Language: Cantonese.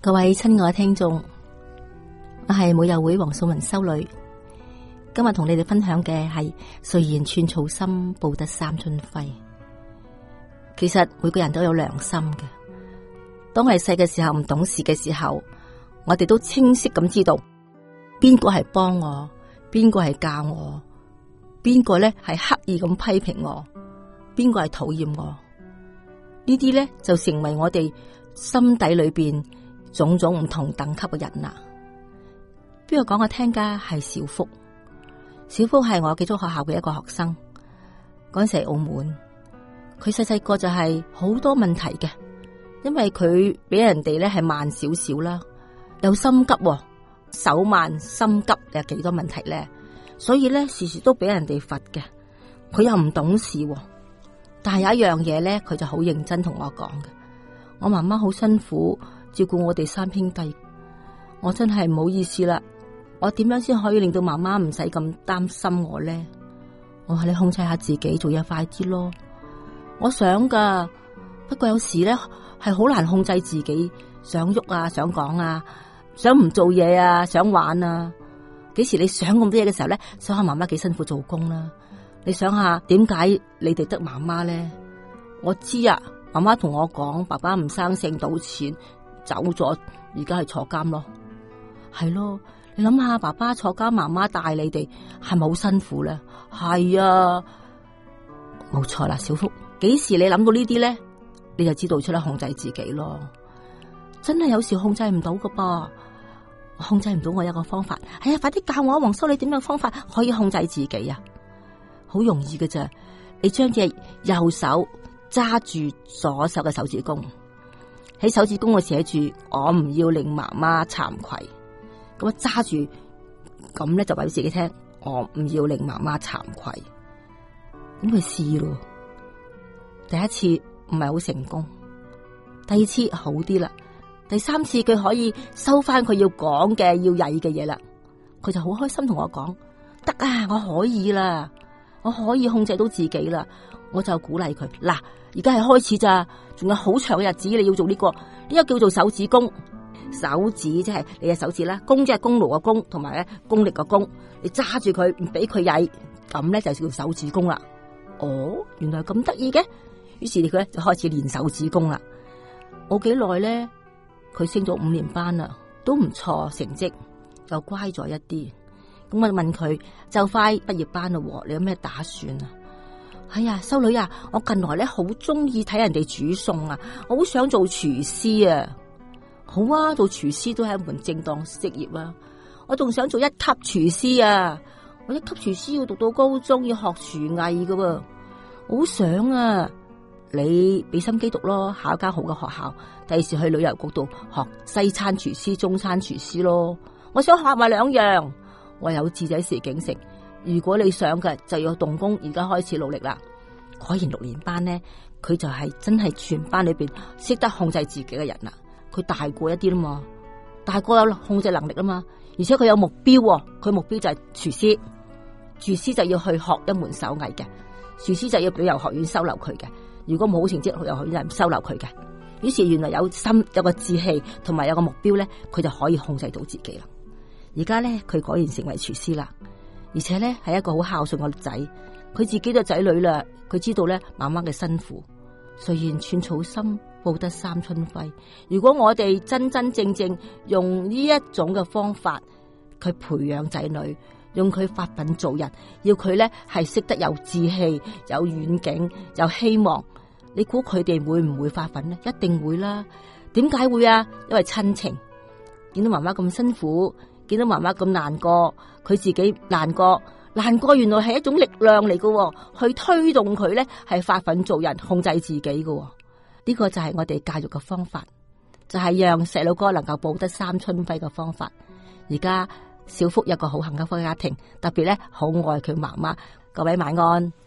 各位親愛嘅聽眾，我係母幼會黃素文修女，今日同你哋分享嘅係誰言寸草心，報得三春輝。其實每個人都有良心嘅，當我哋細嘅時候唔懂事嘅時候，我哋都清晰咁知道邊個係幫我，邊個係教我，邊個咧係刻意咁批評我，邊個係討厭我。呢啲咧就成為我哋心底裏邊種種唔同等級嘅人啦。邊個講我聽噶係小福，小福係我寄宿學校嘅一個學生，嗰陣時喺澳門，佢細細個就係好多問題嘅，因為佢俾人哋咧係慢少少啦，又心急，手慢心急，有幾多問題咧，所以咧時時都俾人哋罰嘅，佢又唔懂事，但係有一樣嘢咧，佢就好認真同我講嘅，我媽媽好辛苦照顧我哋三兄弟，我真係唔好意思啦，我點樣先可以令到媽媽唔使咁擔心我咧？我話你控制下自己，做嘢快啲咯。我想噶，不過有時咧係好難控制自己，想喐啊，想講啊，想唔做嘢啊，想玩啊。幾時你想咁多嘢嘅時候咧，想下媽媽幾辛苦做工啦。你想下點解你哋得媽媽咧？我知啊，媽媽同我講，爸爸唔生性賭錢走咗，而家係坐監咯。係咯，你諗下，爸爸坐監，媽媽帶你哋，係咪好辛苦咧？係啊，冇錯啦，小福。幾時你諗到呢啲咧，你就知道出嚟控制自己咯。真係有時控制唔到噶噃，控制唔到我有個方法。係啊，快啲教我黃修女點樣方法可以控制自己啊！好容易嘅啫，你將隻右手揸住左手嘅手指公，喺手指公度寫住我唔要令媽媽慚愧。咁啊揸住，咁咧就話俾自己聽，我唔要令媽媽慚愧。咁佢試咯。第一次唔係好成功，第二次好啲啦，第三次佢可以收翻佢要講嘅要曳嘅嘢啦，佢就好開心同我講，得啊，我可以啦，我可以控制到自己啦，我就鼓勵佢，嗱，而家係開始咋，仲有好長嘅日子你要做呢個叫做手指公，手指即係你嘅手指啦，功即係功勞嘅功，同埋咧功力嘅功，你揸住佢唔俾佢曳，咁咧就叫手指公啦。哦，原來咁得意嘅。於是佢咧就開始練手指公啦。冇幾耐咧，佢升咗5年班啦，都唔錯成績，又乖咗一啲。咁我問佢就快畢業班啦，你有咩打算啊？哎呀，修女啊，我近來咧好中意睇人哋煮餸啊，我好想做廚師啊。好啊，做廚師都係一門正當職業啊。我仲想做1級廚師啊，我1級廚師要讀到高中，要學廚藝噶喎。好想啊！你俾心機讀咯，考一間好嘅學校，第時去旅遊局度學西餐廚師、中餐廚師咯。我想學埋2樣，我有志在事竟成。如果你想嘅，就要動工，而家開始努力啦。果然6年班咧，佢就係真係全班裏邊識得控制自己嘅人啦。佢大過一啲啦嘛，大過有控制能力啦嘛，而且佢有目標，佢目標就係廚師，廚師就要去學一門手藝嘅，廚師就要旅遊學院收留佢嘅。如果冇好成績，旅遊學院就唔收留佢嘅。於是原來有心有個志氣同埋有個目標咧，佢就可以控制到自己啦。而家咧佢果然成為廚師啦，而且咧係一個好孝順個仔，佢自己嘅仔女啦，佢知道咧媽媽嘅辛苦。誰言寸草心，報得三春輝。如果我哋真真正正用呢一種嘅方法，去培養仔女，用佢發奮做人，要佢咧係識得有志氣、有遠景、有希望。你估佢哋會唔會發奮呢？一定會啦。點解會啊？因為親情，見到媽媽咁辛苦，見到媽媽咁難過，佢自己難過，原來係一種力量嚟嘅，去推動佢咧係發奮做人，控制自己嘅。呢個就係我哋教育嘅方法，就係讓細路哥能夠報得三春輝嘅方法。而家小福有個好幸福嘅家庭，特別咧好愛佢媽媽。各位晚安。